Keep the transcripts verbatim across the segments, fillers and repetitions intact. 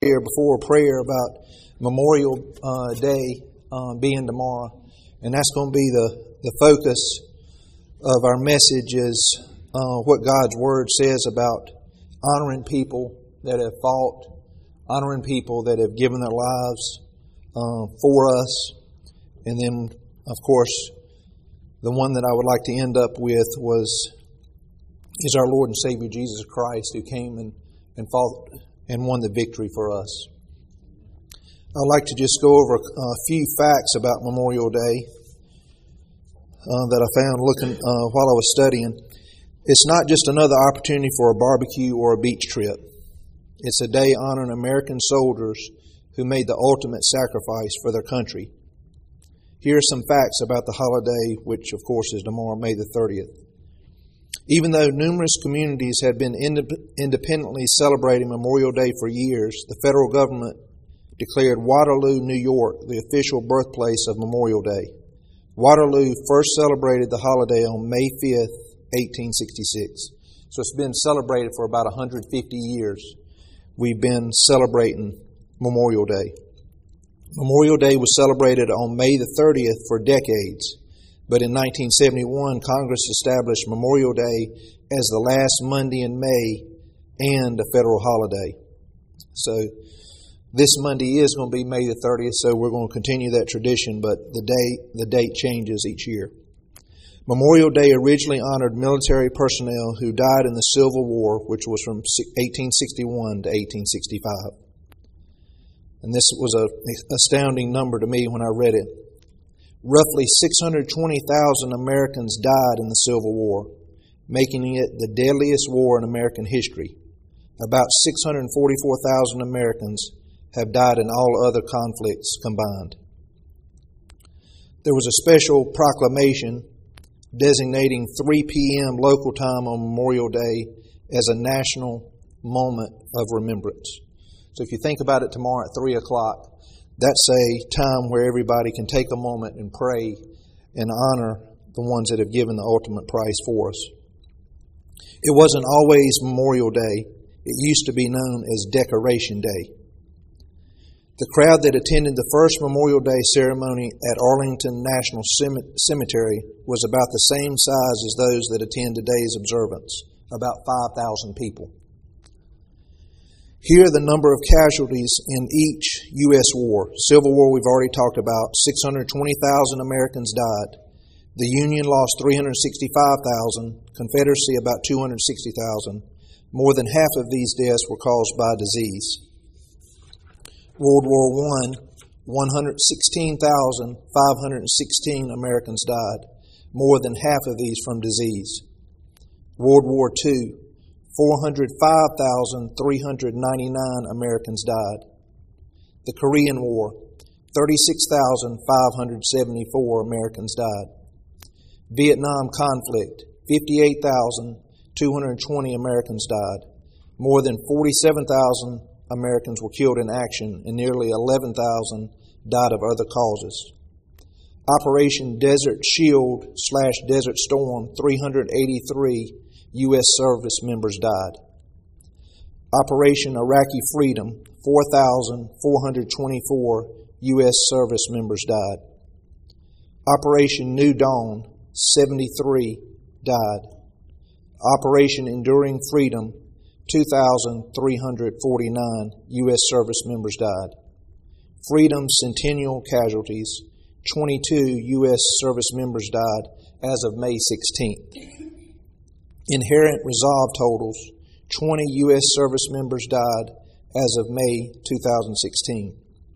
Here before prayer about Memorial uh, Day uh, being tomorrow, and that's going to be the, the focus of our message is uh, what God's Word says about honoring people that have fought, honoring people that have given their lives uh, for us, and then, of course, the one that I would like to end up with was is our Lord and Savior Jesus Christ, who came and, and fought and won the victory for us. I'd like to just go over a few facts about Memorial Day uh, that I found looking uh, while I was studying. It's not just another opportunity for a barbecue or a beach trip. It's a day honoring American soldiers who made the ultimate sacrifice for their country. Here are some facts about the holiday, which of course is tomorrow, May the thirtieth. Even though numerous communities had been independently celebrating Memorial Day for years, the federal government declared Waterloo, New York, the official birthplace of Memorial Day. Waterloo first celebrated the holiday on May fifth, eighteen sixty-six. So it's been celebrated for about one hundred fifty years. We've been celebrating Memorial Day. Memorial Day was celebrated on May the thirtieth for decades. But in nineteen seventy-one, Congress established Memorial Day as the last Monday in May and a federal holiday. So this Monday is going to be May the thirtieth, so we're going to continue that tradition, but the day, the date changes each year. Memorial Day originally honored military personnel who died in the Civil War, which was from eighteen sixty-one to eighteen sixty-five. And this was an astounding number to me when I read it. Roughly six hundred twenty thousand Americans died in the Civil War, making it the deadliest war in American history. About six hundred forty-four thousand Americans have died in all other conflicts combined. There was a special proclamation designating three p.m. local time on Memorial Day as a national moment of remembrance. So if you think about it, tomorrow at three o'clock, that's a time where everybody can take a moment and pray and honor the ones that have given the ultimate price for us. It wasn't always Memorial Day. It used to be known as Decoration Day. The crowd that attended the first Memorial Day ceremony at Arlington National Cemetery was about the same size as those that attend today's observance, about five thousand people. Here are the number of casualties in each U S war. Civil War we've already talked about. six hundred twenty thousand Americans died. The Union lost three hundred sixty-five thousand. Confederacy about two hundred sixty thousand. More than half of these deaths were caused by disease. World War One, one hundred sixteen thousand five hundred sixteen Americans died. More than half of these from disease. World War Two, four hundred five thousand three hundred ninety-nine Americans died. The Korean War, thirty-six thousand five hundred seventy-four Americans died. Vietnam conflict, fifty-eight thousand two hundred twenty Americans died. More than forty-seven thousand Americans were killed in action, and nearly eleven thousand died of other causes. Operation Desert Shield slash Desert Storm, three hundred eighty-three U S service members died. Operation Iraqi Freedom, four thousand four hundred twenty-four U S service members died. Operation New Dawn, seventy-three died. Operation Enduring Freedom, two thousand three hundred forty-nine U S service members died. Freedom Centennial casualties, twenty-two U S service members died as of May sixteenth. Inherent Resolve totals, twenty U S service members died as of May two thousand sixteen.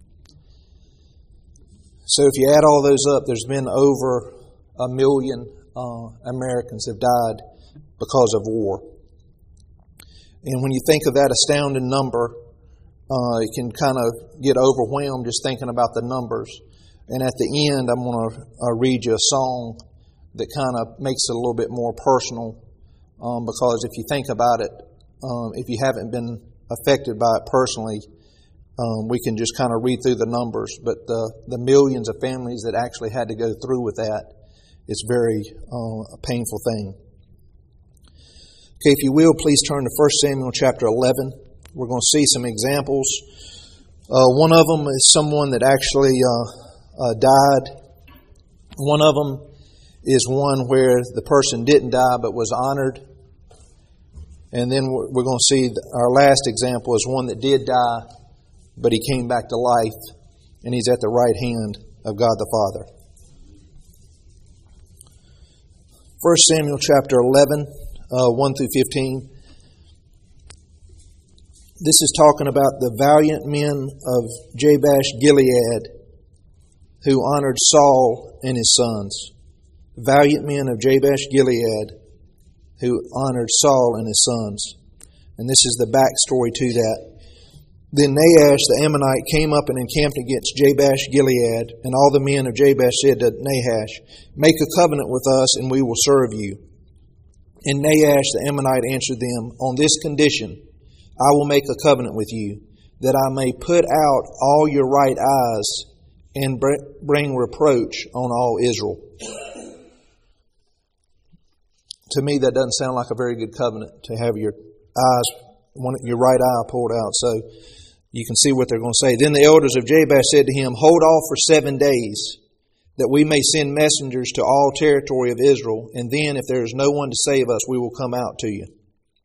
So if you add all those up, there's been over a million uh, Americans have died because of war. And when you think of that astounding number, uh, you can kind of get overwhelmed just thinking about the numbers. And at the end, I'm going to uh, read you a song that kind of makes it a little bit more personal. Um, because if you think about it, um, if you haven't been affected by it personally, um, we can just kind of read through the numbers. But the, the millions of families that actually had to go through with that, it's very uh, a painful thing. Okay, if you will, please turn to First Samuel chapter eleven. We're going to see some examples Uh, one of them is someone that actually uh, uh, died. One of them is one where the person didn't die but was honored. And then we're going to see our last example is one that did die, but he came back to life, and he's at the right hand of God the Father. First Samuel chapter eleven, uh, one through fifteen. This is talking about the valiant men of Jabesh Gilead who honored Saul and his sons. Valiant men of Jabesh Gilead who honored Saul and his sons. And this is the backstory to that. Then Nahash the Ammonite came up and encamped against Jabesh Gilead, and all the men of Jabesh said to Nahash, "Make a covenant with us, and we will serve you." And Nahash the Ammonite answered them, "On this condition I will make a covenant with you, that I may put out all your right eyes and bring reproach on all Israel." To me, that doesn't sound like a very good covenant, to have your eyes, one, your right eye pulled out. So you can see what they're going to say. Then the elders of Jabesh said to him, "Hold off for seven days, that we may send messengers to all territory of Israel, and then, if there is no one to save us, we will come out to you."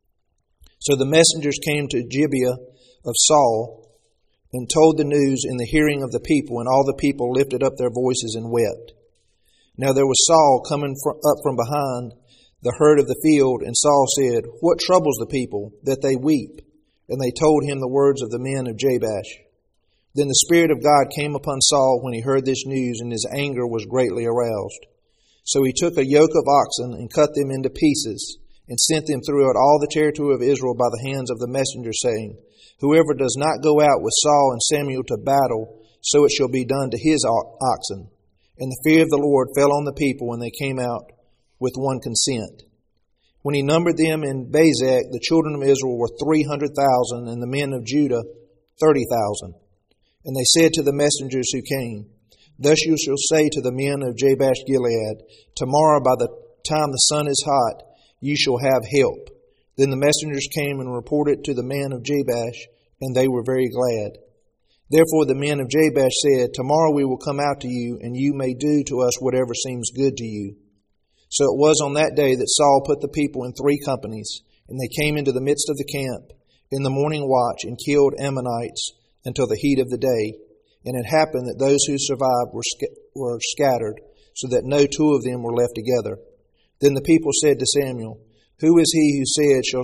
So the messengers came to Gibeah of Saul and told the news in the hearing of the people, and all the people lifted up their voices and wept. Now there was Saul coming up from behind the herd of the field, and Saul said, "What troubles the people, that they weep?" And they told him the words of the men of Jabesh. Then the Spirit of God came upon Saul when he heard this news, and his anger was greatly aroused. So he took a yoke of oxen and cut them into pieces, and sent them throughout all the territory of Israel by the hands of the messenger, saying, "Whoever does not go out with Saul and Samuel to battle, so it shall be done to his oxen." And the fear of the Lord fell on the people when they came out with one consent. When he numbered them in Bezek, the children of Israel were three hundred thousand, and the men of Judah thirty thousand. And they said to the messengers who came, "Thus you shall say to the men of Jabesh Gilead, Tomorrow by the time the sun is hot, you shall have help." Then the messengers came and reported to the men of Jabesh, and they were very glad. Therefore the men of Jabesh said, "Tomorrow we will come out to you, and you may do to us whatever seems good to you." So it was on that day that Saul put the people in three companies, and they came into the midst of the camp in the morning watch and killed Ammonites until the heat of the day. And it happened that those who survived were, sc- were scattered, so that no two of them were left together. Then the people said to Samuel, "Who is he who said, 'Shall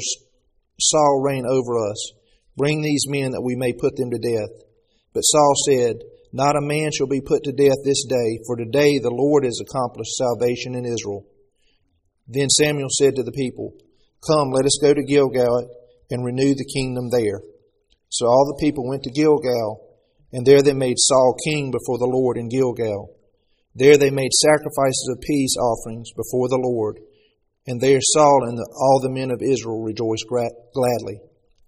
Saul reign over us?' Bring these men that we may put them to death." But Saul said, "Not a man shall be put to death this day, for today the Lord has accomplished salvation in Israel." Then Samuel said to the people, "Come, let us go to Gilgal and renew the kingdom there." So all the people went to Gilgal, and there they made Saul king before the Lord in Gilgal. There they made sacrifices of peace offerings before the Lord, and there Saul and the, all the men of Israel rejoiced gra- gladly.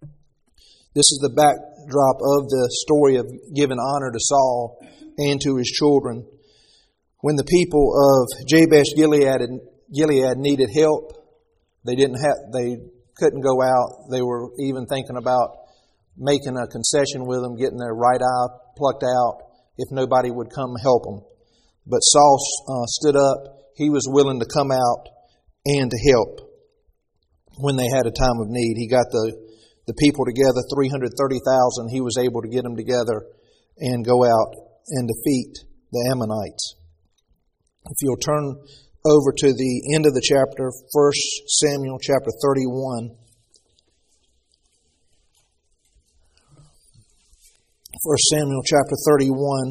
This is the backdrop of the story of giving honor to Saul and to his children. When the people of Jabesh Gilead and Gilead needed help, they didn't have, they couldn't go out. They were even thinking about making a concession with them, getting their right eye plucked out if nobody would come help them. But Saul uh, stood up. He was willing to come out and to help when they had a time of need. He got the, the people together, three hundred thirty thousand. He was able to get them together and go out and defeat the Ammonites. If you'll turn over to the end of the chapter, First Samuel chapter thirty-one. First Samuel chapter thirty-one.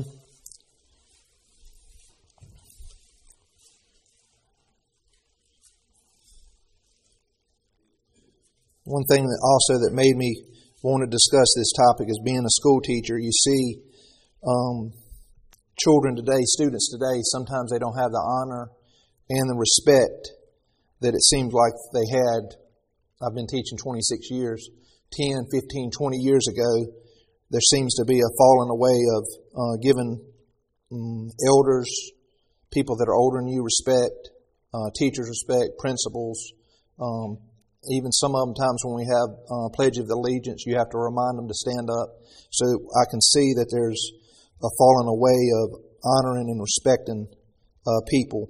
One thing that also that made me want to discuss this topic is being a school teacher. You see, um, children today, students today, sometimes they don't have the honor and the respect that it seems like they had. I've been teaching twenty-six years, ten, fifteen, twenty years ago. There seems to be a falling away of uh, giving um, elders, people that are older than you, respect, uh, teachers respect, principals, um, even some of them times when we have uh, Pledge of Allegiance, you have to remind them to stand up. So I can see that there's a falling away of honoring and respecting uh, people.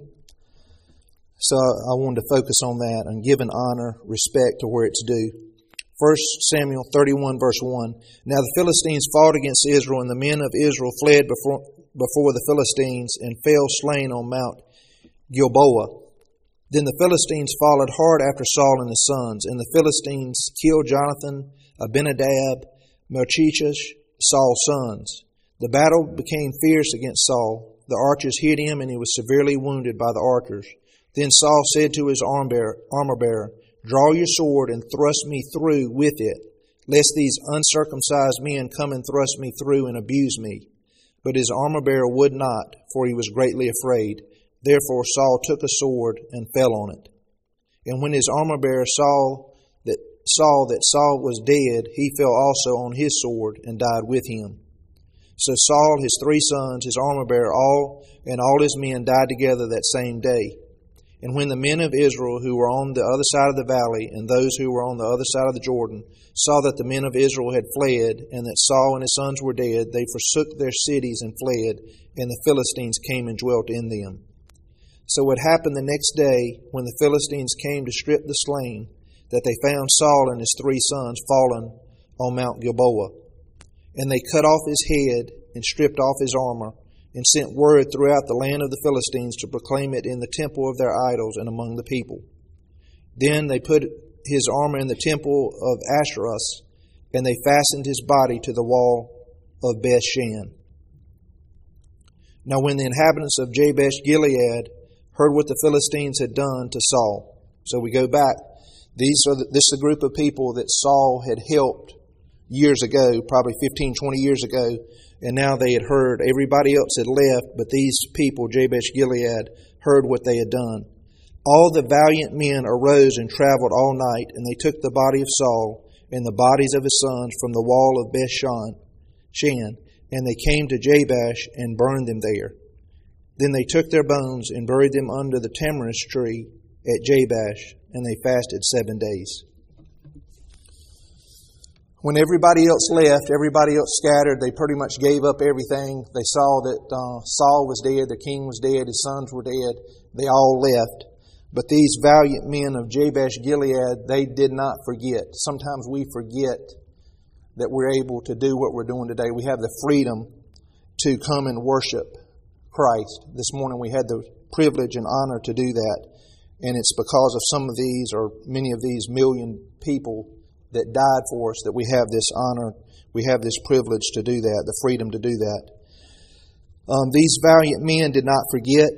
So I wanted to focus on that and giving honor, respect to where it's due. First Samuel thirty-one, verse one. Now the Philistines fought against Israel, and the men of Israel fled before, before the Philistines and fell slain on Mount Gilboa. Then the Philistines followed hard after Saul and his sons, and the Philistines killed Jonathan, Abinadab, Melchish, Saul's sons. The battle became fierce against Saul. The archers hit him, and he was severely wounded by the archers. Then Saul said to his armor bearer, Draw your sword and thrust me through with it, lest these uncircumcised men come and thrust me through and abuse me. But his armor bearer would not, for he was greatly afraid. Therefore Saul took a sword and fell on it. And when his armor bearer saw that saw that Saul was dead, he fell also on his sword and died with him. So Saul, his three sons, his armor bearer, all and all his men died together that same day. And when the men of Israel who were on the other side of the valley and those who were on the other side of the Jordan saw that the men of Israel had fled and that Saul and his sons were dead, they forsook their cities and fled, and the Philistines came and dwelt in them. So it happened the next day, when the Philistines came to strip the slain, that they found Saul and his three sons fallen on Mount Gilboa. And they cut off his head and stripped off his armor, and sent word throughout the land of the Philistines to proclaim it in the temple of their idols and among the people. Then they put his armor in the temple of Asherus, and they fastened his body to the wall of Bethshan. Now when the inhabitants of Jabesh Gilead heard what the Philistines had done to Saul, so we go back. These are the, this is a group of people that Saul had helped years ago, probably fifteen, twenty years ago, and now they had heard. Everybody else had left, but these people, Jabesh Gilead, heard what they had done. All the valiant men arose and traveled all night, and they took the body of Saul and the bodies of his sons from the wall of Bethshan, Shan, and they came to Jabesh and burned them there. Then they took their bones and buried them under the tamarisk tree at Jabesh, and they fasted seven days. When everybody else left, everybody else scattered, they pretty much gave up everything. They saw that uh, Saul was dead, the king was dead, his sons were dead. They all left. But these valiant men of Jabesh Gilead, they did not forget. Sometimes we forget that we're able to do what we're doing today. We have the freedom to come and worship Christ. This morning we had the privilege and honor to do that. And it's because of some of these, or many of these million people that died for us, that we have this honor, we have this privilege to do that, the freedom to do that. Um, these valiant men did not forget.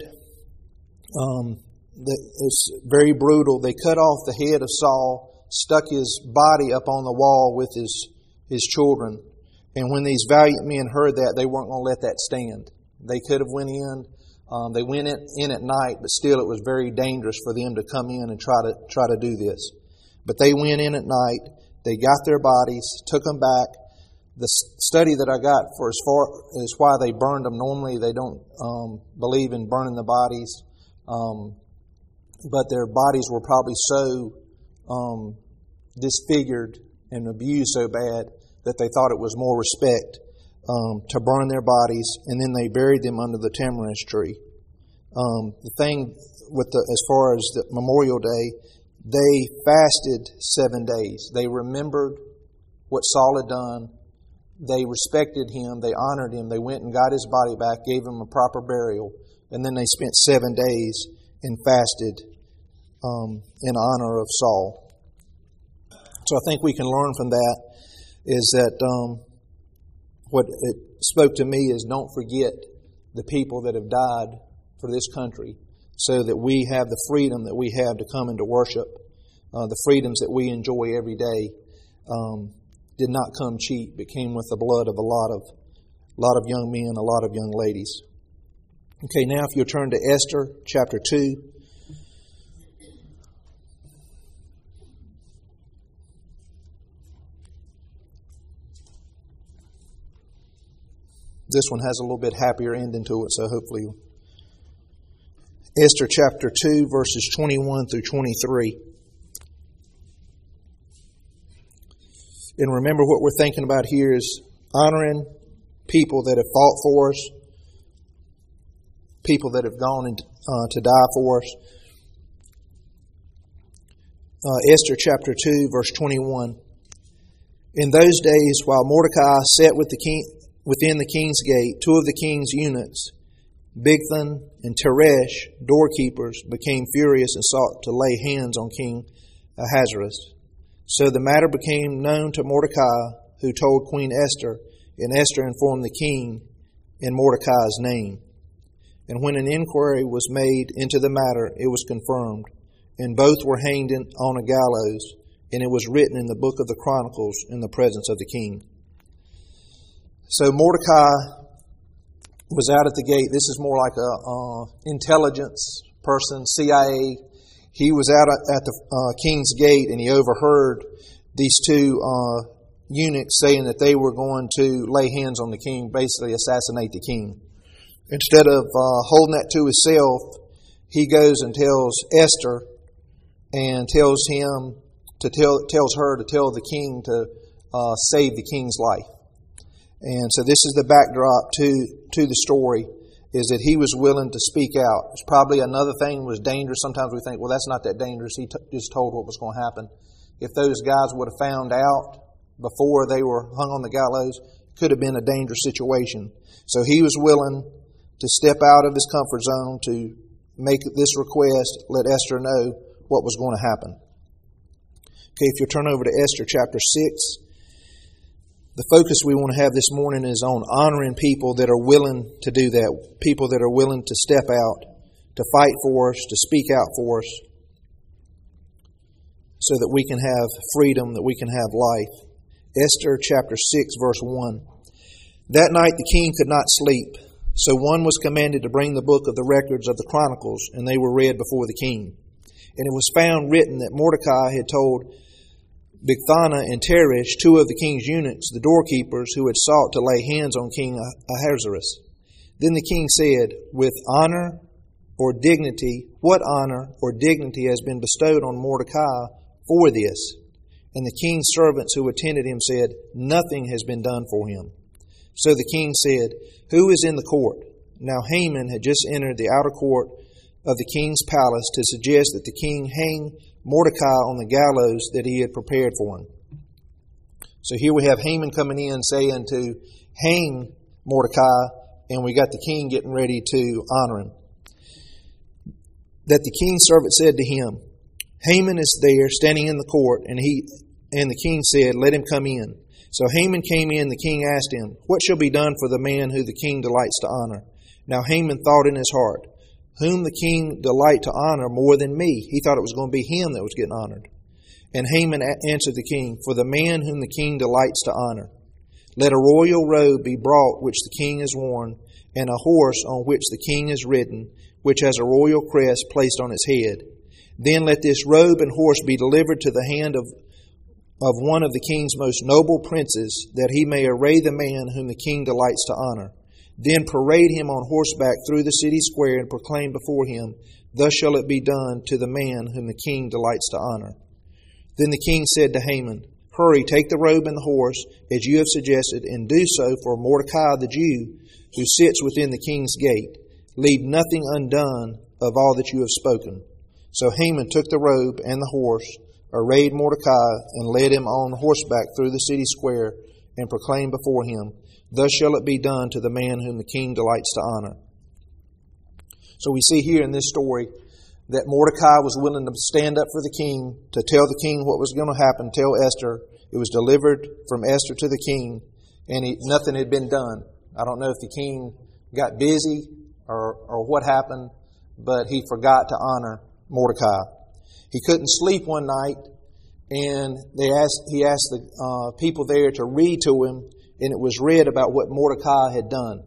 Um, it's very brutal. They cut off the head of Saul, stuck his body up on the wall with his, his children. And when these valiant men heard that, they weren't going to let that stand. They could have went in. Um, they went in, in at night, but still it was very dangerous for them to come in and try to try to do this. But they went in at night. They got their bodies, took them back. The study that I got for as far as why they burned them. Normally they don't um, believe in burning the bodies, um, but their bodies were probably so um, disfigured and abused so bad that they thought it was more respect um, to burn their bodies, and then they buried them under the tamarisk tree. Um, the thing with the as far as the Memorial Day, they fasted seven days. They remembered what Saul had done. They respected him. They honored him. They went and got his body back, gave him a proper burial, and then they spent seven days and fasted um, in honor of Saul. So I think we can learn from that is that um, what it spoke to me is don't forget the people that have died for this country, so that we have the freedom that we have to come into worship. Uh, the freedoms that we enjoy every day um, did not come cheap. It came with the blood of a lot of, a lot of young men, a lot of young ladies. Okay, now if you'll turn to Esther chapter two. This one has a little bit happier ending to it, so hopefully. Esther chapter two, verses twenty-one through twenty-three. And remember, what we're thinking about here is honoring people that have fought for us, people that have gone in, uh, to die for us. Uh, Esther chapter two, verse twenty-one. In those days, while Mordecai sat with the king, within the king's gate, two of the king's eunuchs, Bigthan and Teresh, doorkeepers, became furious and sought to lay hands on King Ahasuerus. So the matter became known to Mordecai, who told Queen Esther, and Esther informed the king in Mordecai's name. And when an inquiry was made into the matter, it was confirmed, and both were hanged in, on a gallows, and it was written in the book of the Chronicles in the presence of the king. So Mordecai was out at the gate. This is more like a uh, intelligence person, C I A. He was out at the uh, king's gate, and he overheard these two uh, eunuchs saying that they were going to lay hands on the king, basically assassinate the king. Instead of uh, holding that to himself, he goes and tells Esther and tells him to tell tells her to tell the king to uh, save the king's life. And so this is the backdrop to to the story, is that he was willing to speak out. It's probably another thing was dangerous. Sometimes we think, well, that's not that dangerous. He t- just told what was going to happen. If those guys would have found out before they were hung on the gallows, it could have been a dangerous situation. So he was willing to step out of his comfort zone to make this request, let Esther know what was going to happen. Okay, if you'll turn over to Esther chapter six. The focus we want to have this morning is on honoring people that are willing to do that, people that are willing to step out, to fight for us, to speak out for us, so that we can have freedom, that we can have life. Esther chapter six, verse one. That night the king could not sleep, so one was commanded to bring the book of the records of the Chronicles, and they were read before the king. And it was found written that Mordecai had told Bigthana and Teresh, two of the king's eunuchs, the doorkeepers, who had sought to lay hands on King Ahasuerus. Then the king said, with honor or dignity, what honor or dignity has been bestowed on Mordecai for this? And the king's servants who attended him said, nothing has been done for him. So the king said, who is in the court? Now Haman had just entered the outer court of the king's palace to suggest that the king hang Mordecai on the gallows that he had prepared for him. So here we have Haman coming in saying to hang Mordecai, and we got the king getting ready to honor him. That the king's servant said to him, Haman is there standing in the court, and he and the king said, let him come in. So Haman came in, the king asked him, what shall be done for the man who the king delights to honor? Now Haman thought in his heart, whom the king delight to honor more than me? He thought it was going to be him that was getting honored. And Haman answered the king, for the man whom the king delights to honor. Let a royal robe be brought which the king has worn, and a horse on which the king is ridden, which has a royal crest placed on its head. Then let this robe and horse be delivered to the hand of, of one of the king's most noble princes, that he may array the man whom the king delights to honor. Then parade him on horseback through the city square and proclaim before him, thus shall it be done to the man whom the king delights to honor. Then the king said to Haman, hurry, take the robe and the horse, as you have suggested, and do so for Mordecai the Jew, who sits within the king's gate. Leave nothing undone of all that you have spoken. So Haman took the robe and the horse, arrayed Mordecai, and led him on horseback through the city square, and proclaimed before him, thus shall it be done to the man whom the king delights to honor. So we see here in this story that Mordecai was willing to stand up for the king, to tell the king what was going to happen, tell Esther. It was delivered from Esther to the king, and he, nothing had been done. I don't know if the king got busy or, or what happened, but he forgot to honor Mordecai. He couldn't sleep one night, and they asked. he asked the uh, people there to read to him, and it was read about what Mordecai had done.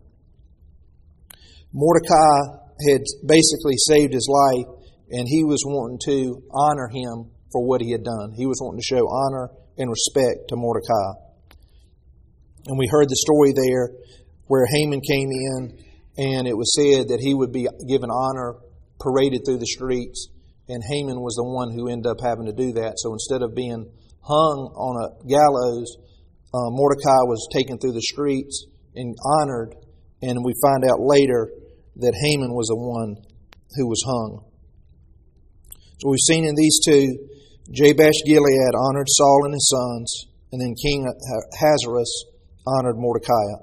Mordecai had basically saved his life, and he was wanting to honor him for what he had done. He was wanting to show honor and respect to Mordecai. And we heard the story there where Haman came in, and it was said that he would be given honor, paraded through the streets, and Haman was the one who ended up having to do that. So instead of being hung on a gallows, uh, Mordecai was taken through the streets and honored, and we find out later that Haman was the one who was hung. So we've seen in these two, Jabesh Gilead honored Saul and his sons, and then King Ahasuerus honored Mordecai.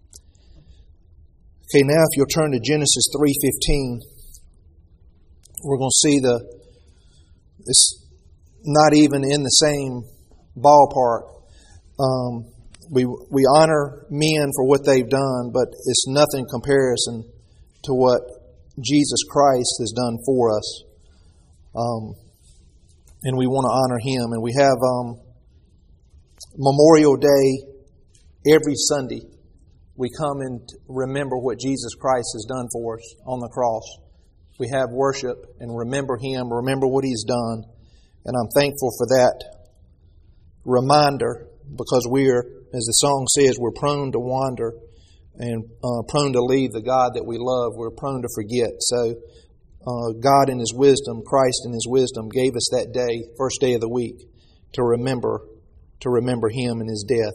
Okay, now if you'll turn to Genesis three fifteen, we're going to see the it's not even in the same ballpark. Um, we we honor men for what they've done, but it's nothing in comparison to what Jesus Christ has done for us. Um, and we want to honor Him. And we have um, Memorial Day every Sunday. We come and remember what Jesus Christ has done for us on the cross. We have worship and remember Him, remember what He's done. And I'm thankful for that reminder, because we're, as the song says, we're prone to wander and uh, prone to leave the God that we love. We're prone to forget. So uh, God in His wisdom, Christ in His wisdom, gave us that day, first day of the week, to remember, to remember Him and His death.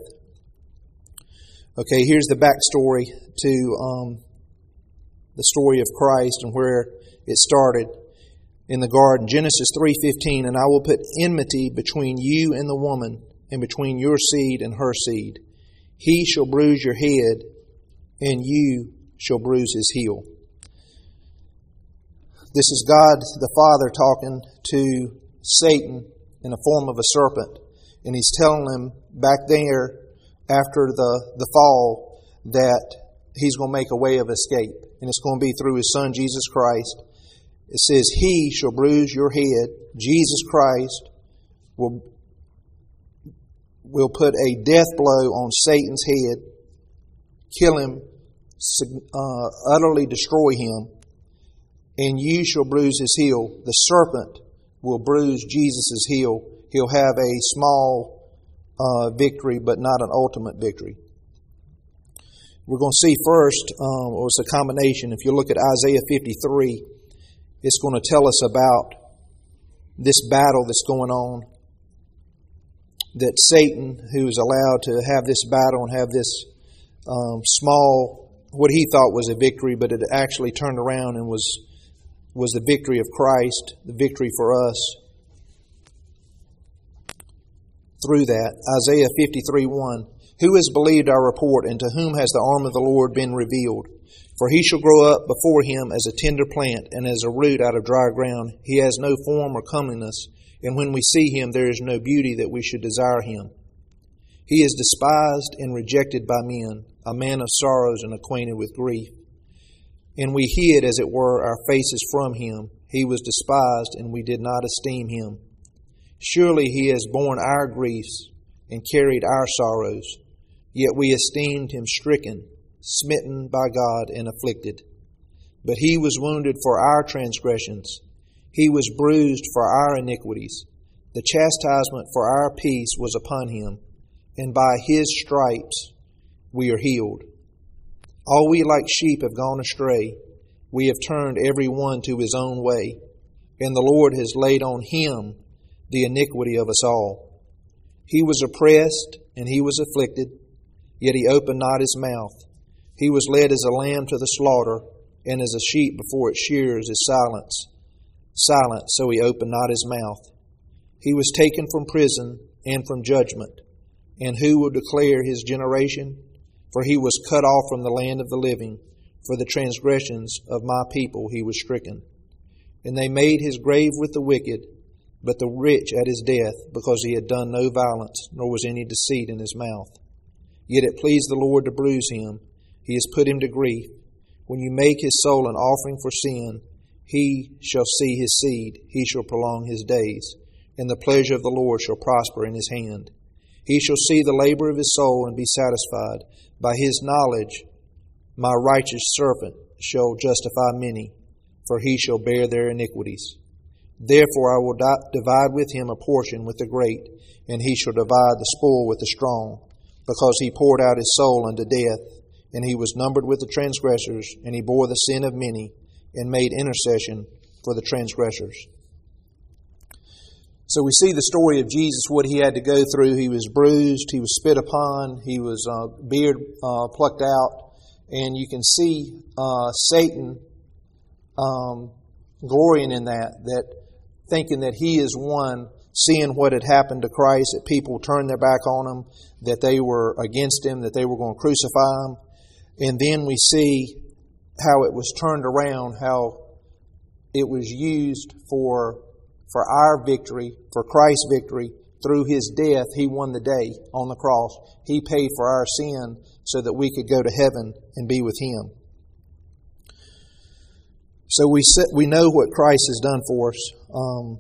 Okay, here's the backstory to um, the story of Christ and where it started in the garden. Genesis three fifteen, and I will put enmity between you and the woman, and between your seed and her seed. He shall bruise your head, and you shall bruise his heel. This is God the Father talking to Satan in the form of a serpent. And He's telling him back there after the, the fall that He's going to make a way of escape. And it's going to be through His Son, Jesus Christ. It says, He shall bruise your head. Jesus Christ will, will put a death blow on Satan's head, kill him, uh, utterly destroy him, and you shall bruise his heel. The serpent will bruise Jesus' heel. He'll have a small uh, victory, but not an ultimate victory. We're going to see first, um, or it's a combination. If you look at Isaiah fifty-three, it's going to tell us about this battle that's going on. That Satan, who is allowed to have this battle and have this um, small, what he thought was a victory, but it actually turned around and was was the victory of Christ, the victory for us through that. Isaiah fifty-three one. Who has believed our report, and to whom has the arm of the Lord been revealed? For he shall grow up before him as a tender plant, and as a root out of dry ground. He has no form or comeliness, and when we see him, there is no beauty that we should desire him. He is despised and rejected by men, a man of sorrows and acquainted with grief. And we hid, as it were, our faces from him. He was despised, and we did not esteem him. Surely he has borne our griefs and carried our sorrows. Yet we esteemed him stricken, smitten by God, and afflicted. But he was wounded for our transgressions. He was bruised for our iniquities. The chastisement for our peace was upon him, and by his stripes we are healed. All we like sheep have gone astray. We have turned every one to his own way, and the Lord has laid on him the iniquity of us all. He was oppressed and he was afflicted, yet he opened not his mouth. He was led as a lamb to the slaughter, and as a sheep before its shearers is silent. Silent, so he opened not his mouth. He was taken from prison and from judgment. And who will declare his generation? For he was cut off from the land of the living. For the transgressions of my people he was stricken. And they made his grave with the wicked, but the rich at his death, because he had done no violence, nor was any deceit in his mouth. Yet it pleased the Lord to bruise him. He has put him to grief. When you make his soul an offering for sin, he shall see his seed. He shall prolong his days. And the pleasure of the Lord shall prosper in his hand. He shall see the labor of his soul and be satisfied. By his knowledge my righteous servant shall justify many, for he shall bear their iniquities. Therefore I will divide with him a portion with the great, and he shall divide the spoil with the strong, because he poured out his soul unto death, and he was numbered with the transgressors, and he bore the sin of many, and made intercession for the transgressors. So we see the story of Jesus, what he had to go through. He was bruised, he was spit upon, he was uh, beard uh, plucked out, and you can see uh, Satan um, glorying in that, that thinking that he is one, seeing what had happened to Christ, that people turned their back on him, that they were against him, that they were going to crucify him. And then we see how it was turned around, how it was used for for our victory, for Christ's victory. Through his death, he won the day on the cross. He paid for our sin so that we could go to heaven and be with him. So we sit, we know what Christ has done for us. Um,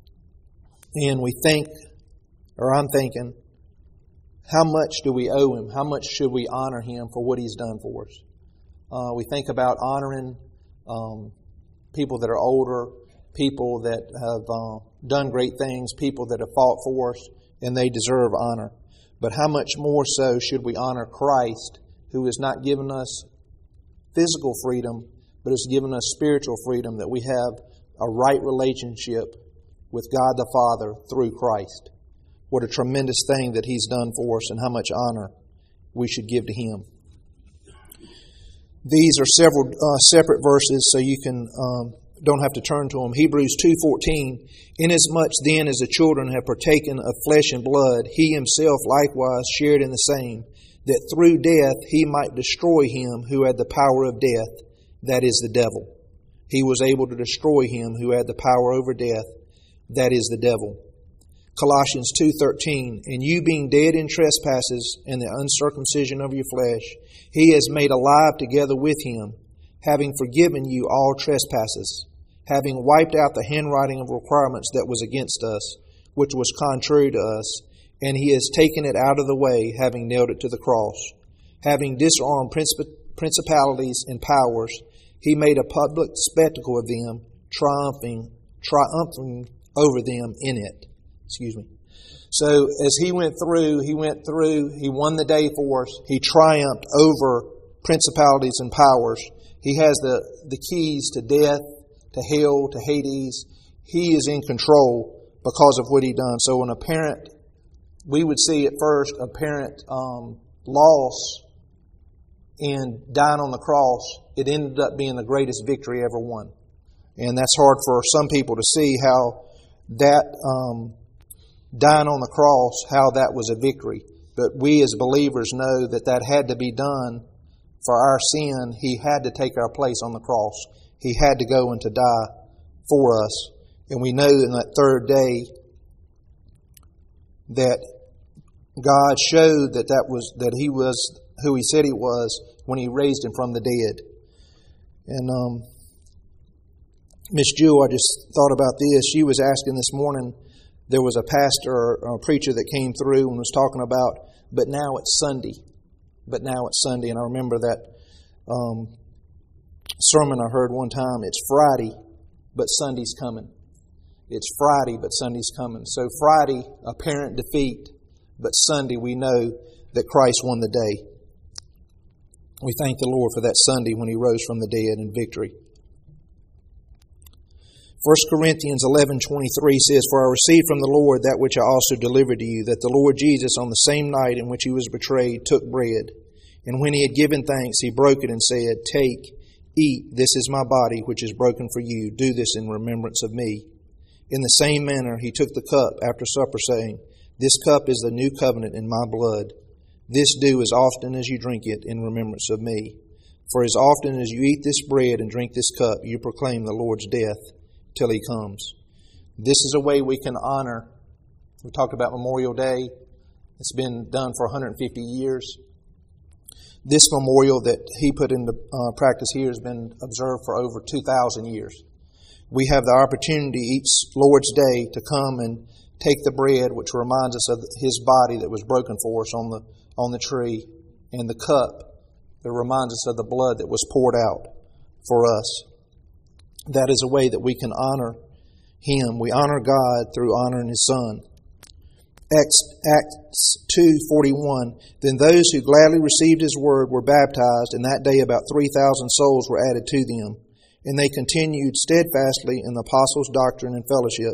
and we think, or I'm thinking, how much do we owe him? How much should we honor him for what he's done for us? Uh, we think about honoring um, people that are older, people that have uh, done great things, people that have fought for us, and they deserve honor. But how much more so should we honor Christ, who has not given us physical freedom, but has given us spiritual freedom, that we have a right relationship with God the Father through Christ. What a tremendous thing that he's done for us, and how much honor we should give to him. These are several uh, separate verses, so you can um, don't have to turn to them. Hebrews two fourteen, inasmuch then as the children have partaken of flesh and blood, he himself likewise shared in the same, that through death he might destroy him who had the power of death, that is the devil. He was able to destroy him who had the power over death, that is the devil. Colossians two thirteen, and you being dead in trespasses and the uncircumcision of your flesh, he has made alive together with him, having forgiven you all trespasses, having wiped out the handwriting of requirements that was against us, which was contrary to us, and he has taken it out of the way, having nailed it to the cross. Having disarmed princip- principalities and powers, he made a public spectacle of them, triumphing, triumphing over them in it. Excuse me. So as he went through, he went through, he won the day for us. He triumphed over principalities and powers. He has the, the keys to death, to hell, to Hades. He is in control because of what he done. So an apparent, we would see at first, apparent um, loss in dying on the cross, it ended up being the greatest victory ever won. And that's hard for some people to see how that um, dying on the cross, how that was a victory. But we as believers know that that had to be done for our sin. He had to take our place on the cross. He had to go and to die for us. And we know in that third day that God showed that that was that He was who He said He was when He raised Him from the dead. And um, Miss Jewel, I just thought about this. She was asking this morning, there was a pastor or a preacher that came through and was talking about, but now it's Sunday. But now it's Sunday. And I remember that um, sermon I heard one time. It's Friday, but Sunday's coming. It's Friday, but Sunday's coming. So Friday, apparent defeat, but Sunday we know that Christ won the day. We thank the Lord for that Sunday when He rose from the dead in victory. First Corinthians eleven twenty-three says, for I received from the Lord that which I also delivered to you, that the Lord Jesus on the same night in which He was betrayed took bread. And when He had given thanks, He broke it and said, take, eat, this is my body which is broken for you. Do this in remembrance of me. In the same manner He took the cup after supper, saying, this cup is the new covenant in my blood. This do as often as you drink it in remembrance of me. For as often as you eat this bread and drink this cup, you proclaim the Lord's death till He comes. This is a way we can honor. We talked about Memorial Day. It's been done for one hundred fifty years. This memorial that he put into uh, practice here has been observed for over two thousand years. We have the opportunity each Lord's Day to come and take the bread, which reminds us of His body that was broken for us on the on the tree, and the cup that reminds us of the blood that was poured out for us. That is a way that we can honor Him. We honor God through honoring His Son. Acts two forty-one. Then those who gladly received His word were baptized, and that day about three thousand souls were added to them. And they continued steadfastly in the apostles' doctrine and fellowship,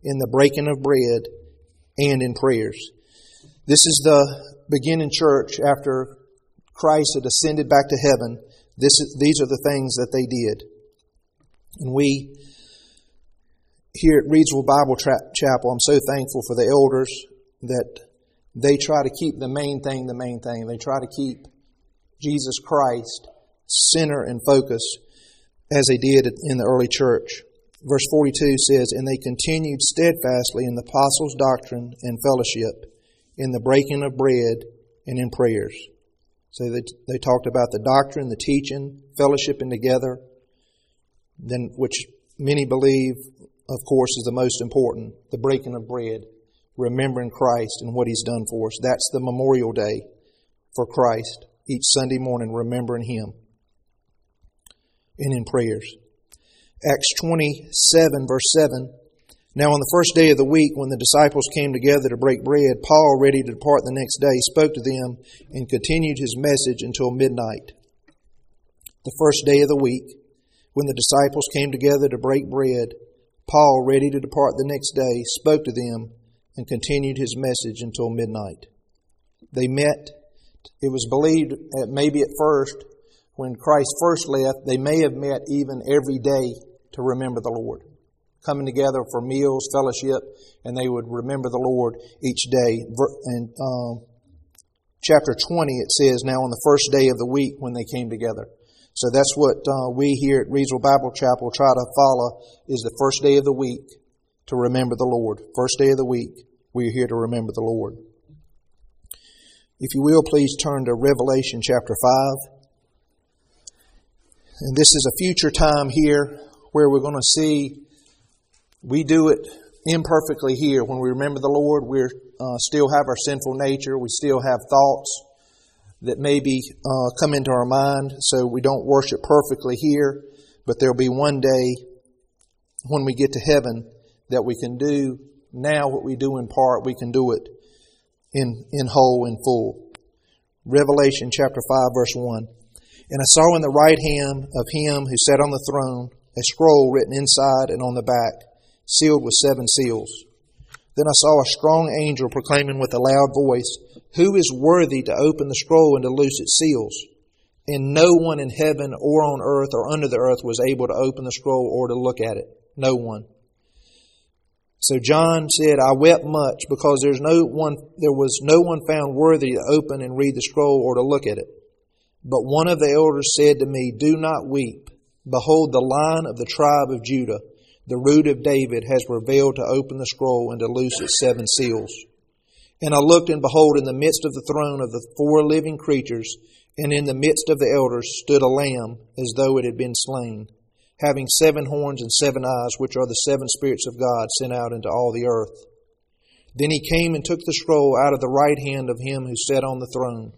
in the breaking of bread, and in prayers. This is the beginning church after Christ had ascended back to heaven. This is, these are the things that they did. And we, here at Reidsville Bible Tra- Chapel, I'm so thankful for the elders that they try to keep the main thing the main thing. They try to keep Jesus Christ center and focus as they did in the early church. Verse forty-two says, "And they continued steadfastly in the apostles' doctrine and fellowship, in the breaking of bread, and in prayers." So they, they talked about the doctrine, the teaching, fellowshipping together, then which many believe, of course, is the most important, the breaking of bread, remembering Christ and what He's done for us. That's the memorial day for Christ, each Sunday morning, remembering Him, and in prayers. Acts twenty-seven, verse seven, "Now on the first day of the week, when the disciples came together to break bread, Paul, ready to depart the next day, spoke to them and continued his message until midnight." The first day of the week, when the disciples came together to break bread, Paul, ready to depart the next day, spoke to them and continued his message until midnight. They met. It was believed that maybe at first, when Christ first left, they may have met even every day to remember the Lord, coming together for meals, fellowship, and they would remember the Lord each day. And um, chapter twenty, it says, "Now on the first day of the week when they came together." So that's what uh, we here at Reidsville Bible Chapel try to follow, is the first day of the week to remember the Lord. First day of the week, we're here to remember the Lord. If you will, please turn to Revelation chapter five. And this is a future time here where we're going to see, we do it imperfectly here. When we remember the Lord, we uh, still have our sinful nature. We still have thoughts that maybe uh, come into our mind, so we don't worship perfectly here. But there'll be one day when we get to heaven that we can do now what we do in part, we can do it in, in whole and full. Revelation chapter five, verse one. "And I saw in the right hand of Him who sat on the throne a scroll written inside and on the back, sealed with seven seals. Then I saw a strong angel proclaiming with a loud voice, 'Who is worthy to open the scroll and to loose its seals?' And no one in heaven or on earth or under the earth was able to open the scroll or to look at it. No one. So John said, 'I wept much because there's no one, there was no one found worthy to open and read the scroll or to look at it. But one of the elders said to me, Do not weep. Behold, the Lion of the tribe of Judah, the root of David, has prevailed to open the scroll and to loose its seven seals.' And I looked, and behold, in the midst of the throne of the four living creatures, and in the midst of the elders, stood a lamb, as though it had been slain, having seven horns and seven eyes, which are the seven spirits of God sent out into all the earth. Then He came and took the scroll out of the right hand of Him who sat on the throne.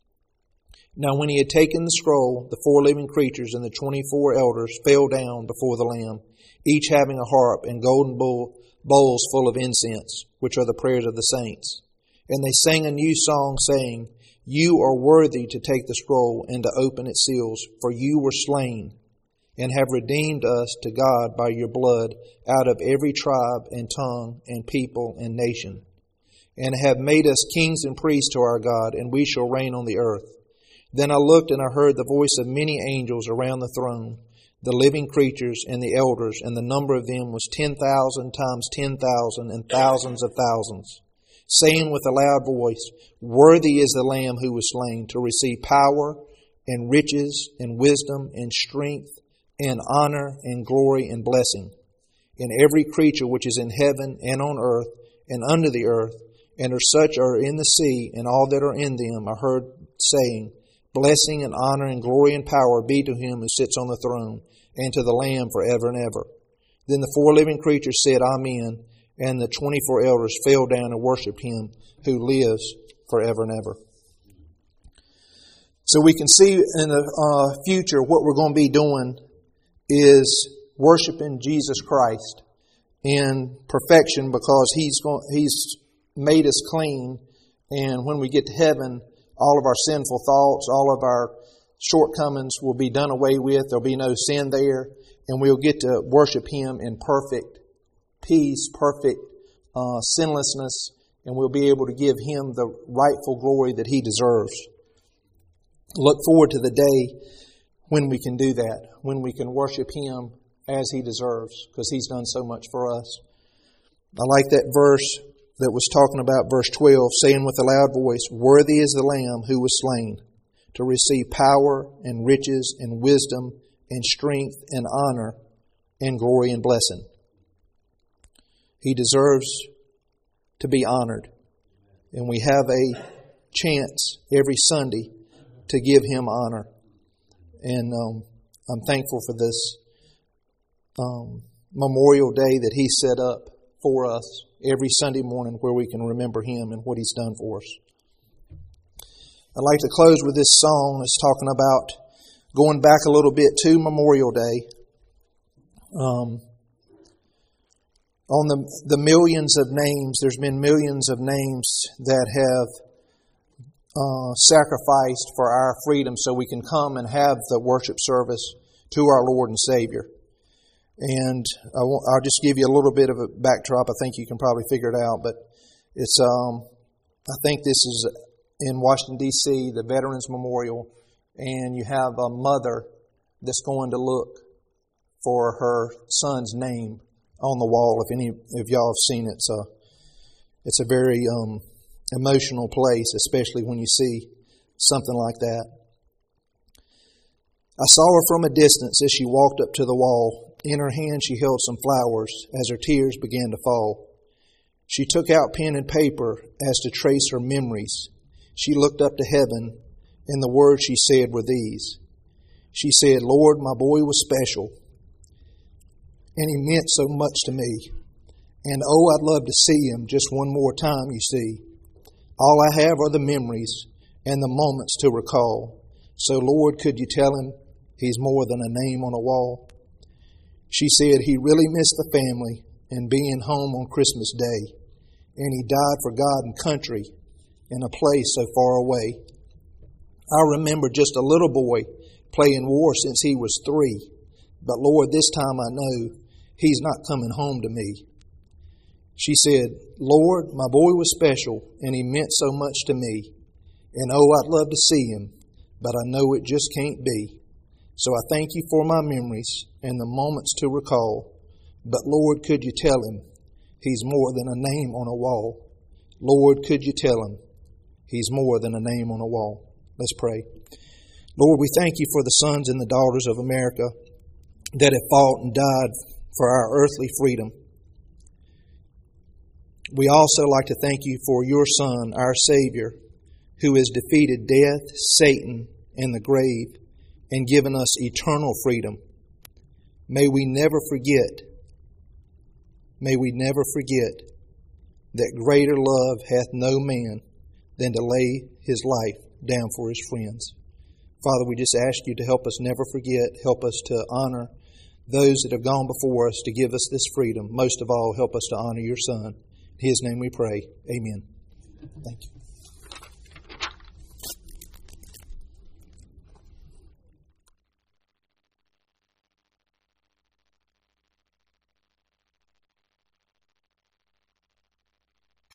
Now when He had taken the scroll, the four living creatures and the twenty-four elders fell down before the Lamb, each having a harp and golden bowl, bowls full of incense, which are the prayers of the saints. And they sang a new song, saying, You are worthy to take the scroll and to open its seals, for you were slain, and have redeemed us to God by your blood out of every tribe and tongue and people and nation, and have made us kings and priests to our God, and we shall reign on the earth. Then I looked, and I heard the voice of many angels around the throne, the living creatures and the elders, and the number of them was ten thousand times ten thousand and thousands of thousands, saying with a loud voice, Worthy is the Lamb who was slain to receive power and riches and wisdom and strength and honor and glory and blessing. And every creature which is in heaven and on earth and under the earth, and are such are in the sea, and all that are in them, I heard saying, Blessing and honor and glory and power be to Him who sits on the throne, and to the Lamb forever and ever. Then the four living creatures said, Amen, and the twenty-four elders fell down and worshipped Him who lives forever and ever. So we can see in the uh, future what we're going to be doing is worshiping Jesus Christ in perfection, because He's going, He's made us clean, and when we get to heaven, all of our sinful thoughts, all of our shortcomings will be done away with. There'll be no sin there, and we'll get to worship Him in perfect peace, perfect uh, sinlessness, and we'll be able to give Him the rightful glory that He deserves. Look forward to the day when we can do that, when we can worship Him as He deserves, because He's done so much for us. I like that verse that was talking about verse twelve, saying with a loud voice, "Worthy is the Lamb who was slain to receive power and riches and wisdom and strength and honor and glory and blessing." He deserves to be honored. And we have a chance every Sunday to give Him honor. And um, I'm thankful for this um, Memorial Day that He set up for us every Sunday morning, where we can remember Him and what He's done for us. I'd like to close with this song that's talking about going back a little bit to Memorial Day. Um, on the the millions of names, there's been millions of names that have uh, sacrificed for our freedom so we can come and have the worship service to our Lord and Savior. And I won't, I'll just give you a little bit of a backdrop. I think you can probably figure it out, but it's um, I think this is in Washington, D C, the Veterans Memorial, and you have a mother that's going to look for her son's name on the wall. If any of y'all have seen it, it's a, it's a very um, emotional place, especially when you see something like that. I saw her from a distance as she walked up to the wall. In her hand she held some flowers as her tears began to fall. She took out pen and paper as to trace her memories. She looked up to heaven, and the words she said were these. She said, "Lord, my boy was special, and he meant so much to me. And oh, I'd love to see him just one more time, you see. All I have are the memories and the moments to recall. So, Lord, could you tell him he's more than a name on a wall?" She said he really missed the family and being home on Christmas Day, and he died for God and country in a place so far away. I remember just a little boy playing war since he was three, but Lord, this time I know he's not coming home to me. She said, "Lord, my boy was special and he meant so much to me, and oh, I'd love to see him, but I know it just can't be. So I thank you for my memories and the moments to recall. But Lord, could you tell him he's more than a name on a wall? Lord, could you tell him he's more than a name on a wall?" Let's pray. Lord, we thank you for the sons and the daughters of America that have fought and died for our earthly freedom. We also like to thank you for your Son, our Savior, who has defeated death, Satan, and the grave, and given us eternal freedom. May we never forget, may we never forget that greater love hath no man than to lay his life down for his friends. Father, we just ask you to help us never forget, help us to honor those that have gone before us to give us this freedom. Most of all, help us to honor your Son. In his name we pray. Amen. Thank you.